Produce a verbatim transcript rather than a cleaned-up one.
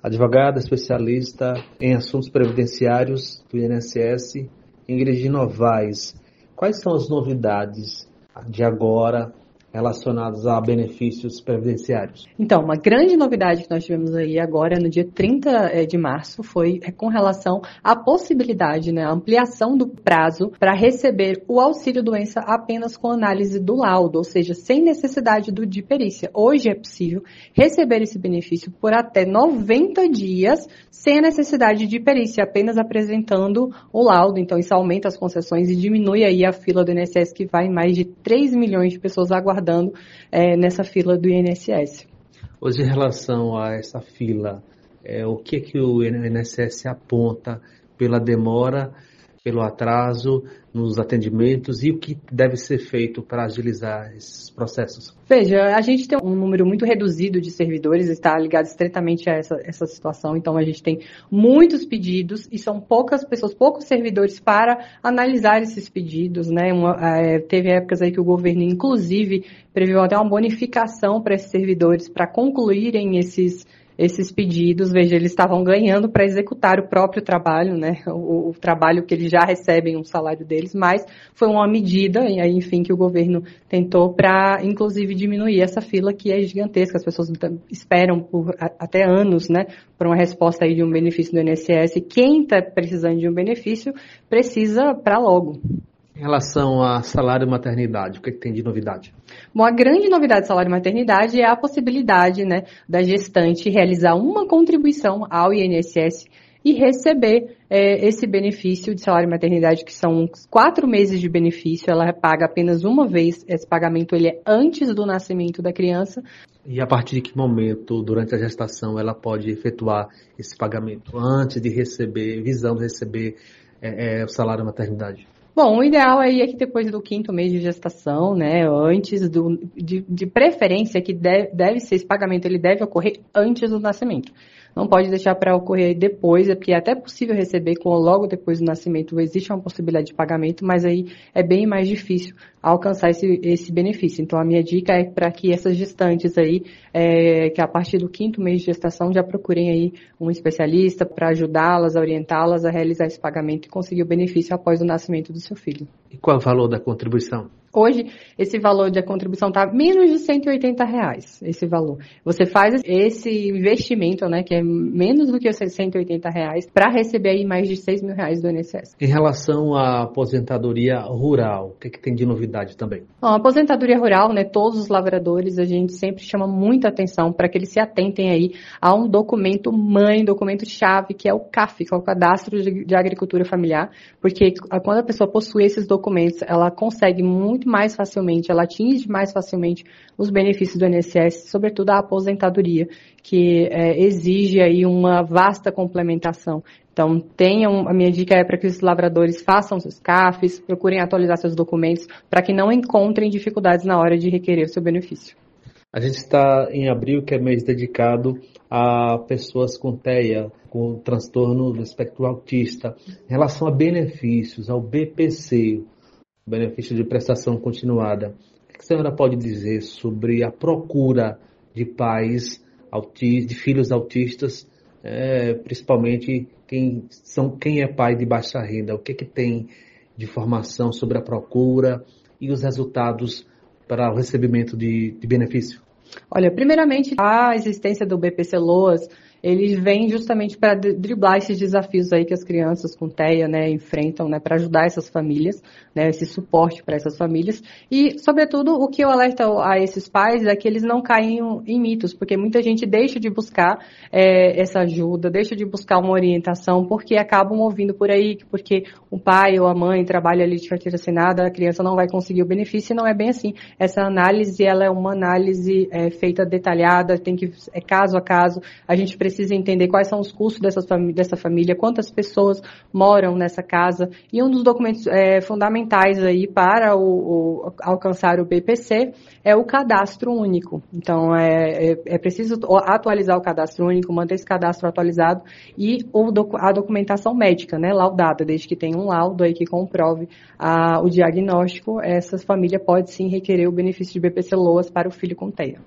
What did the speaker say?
Advogada especialista em assuntos previdenciários do I N S S, Ingrid Novaes. Quais são as novidades de agora relacionadas a benefícios previdenciários? Então, uma grande novidade que nós tivemos aí agora, no dia trinta de março, foi com relação à possibilidade, né, a ampliação do prazo para receber o auxílio-doença apenas com análise do laudo, ou seja, sem necessidade do, de perícia. Hoje é possível receber esse benefício por até noventa dias, sem a necessidade de perícia, apenas apresentando o laudo. Então, isso aumenta as concessões e diminui aí a fila do I N S S, que vai em mais de três milhões de pessoas aguardando É, nessa fila do I N S S. Hoje, em relação a essa fila, é, o que, que o I N S S aponta pela demora, pelo atraso nos atendimentos e o que deve ser feito para agilizar esses processos? Veja, a gente tem um número muito reduzido de servidores, está ligado estritamente a essa, essa situação, então a gente tem muitos pedidos e são poucas pessoas, poucos servidores para analisar esses pedidos, né? Uma, é, teve épocas aí que o governo, inclusive, previu até uma bonificação para esses servidores para concluírem esses esses pedidos. Veja, eles estavam ganhando para executar o próprio trabalho, né, o, o trabalho que eles já recebem, um salário deles, mas foi uma medida, e aí, enfim, que o governo tentou para, inclusive, diminuir essa fila que é gigantesca. As pessoas esperam por a, até anos, né, por uma resposta aí de um benefício do I N S S. Quem está precisando de um benefício precisa para logo. Em relação a salário e maternidade, o que, é que tem de novidade? Bom, a grande novidade do salário e maternidade é a possibilidade, né, da gestante realizar uma contribuição ao I N S S e receber é, esse benefício de salário e maternidade, que são quatro meses de benefício. Ela paga apenas uma vez. Esse pagamento ele é antes do nascimento da criança. E a partir de que momento, durante a gestação, ela pode efetuar esse pagamento? Antes de receber, visando receber é, é, o salário e maternidade? Bom, o ideal aí é que depois do quinto mês de gestação, né, antes do, de, de preferência que deve, deve ser esse pagamento, ele deve ocorrer antes do nascimento. Não pode deixar para ocorrer depois, é porque é até possível receber com logo depois do nascimento, existe uma possibilidade de pagamento, mas aí é bem mais difícil alcançar esse, esse benefício. Então, a minha dica é para que essas gestantes aí, é, que a partir do quinto mês de gestação, já procurem aí um especialista para ajudá-las, orientá-las a realizar esse pagamento e conseguir o benefício após o nascimento do seu filho. E qual é o valor da contribuição? Hoje, esse valor de contribuição está menos de cento e oitenta reais, esse valor. Você faz esse investimento, né, que é menos do que cento e oitenta reais, para receber aí mais de seis mil reais do I N S S. Em relação à aposentadoria rural, o que, é que tem de novidade também? Bom, a aposentadoria rural, né, todos os lavradores, a gente sempre chama muita atenção para que eles se atentem aí a um documento mãe, documento-chave, que é o C A F, que é o Cadastro de Agricultura Familiar, porque quando a pessoa possui esses documentos, ela consegue muito mais facilmente, ela atinge mais facilmente os benefícios do I N S S, sobretudo a aposentadoria, que é, exige aí uma vasta complementação. Então, tenham, a minha dica é para que os lavradores façam seus C A Fs, procurem atualizar seus documentos, para que não encontrem dificuldades na hora de requerer o seu benefício. A gente está em abril, que é mês dedicado a pessoas com T E A, com transtorno do espectro autista. Em relação a benefícios, ao B P C, benefício de prestação continuada, o que a senhora pode dizer sobre a procura de pais autistas, de filhos autistas, é, principalmente quem, são, quem é pai de baixa renda? O que, que tem de informação sobre a procura e os resultados para o recebimento de, de benefício? Olha, primeiramente, a existência do B P C LOAS, ele vem justamente para driblar esses desafios aí que as crianças com T E A, né, enfrentam, né, para ajudar essas famílias, né, esse suporte para essas famílias. E, sobretudo, o que eu alerto a esses pais é que eles não caiam em mitos, porque muita gente deixa de buscar é, essa ajuda, deixa de buscar uma orientação, porque acabam ouvindo por aí, porque o pai ou a mãe trabalha ali de carteira assinada, a criança não vai conseguir o benefício, e não é bem assim. Essa análise, ela é uma análise é, feita detalhada, tem que, é caso a caso, a gente precisa precisa entender quais são os custos dessas fami- dessa família, quantas pessoas moram nessa casa. E um dos documentos é, fundamentais aí para o, o, alcançar o B P C é o cadastro único. Então, é, é, é preciso atualizar o cadastro único, manter esse cadastro atualizado e o docu- a documentação médica, né, laudada, desde que tenha um laudo aí que comprove a, o diagnóstico, essa família pode sim requerer o benefício de B P C LOAS para o filho com T E A.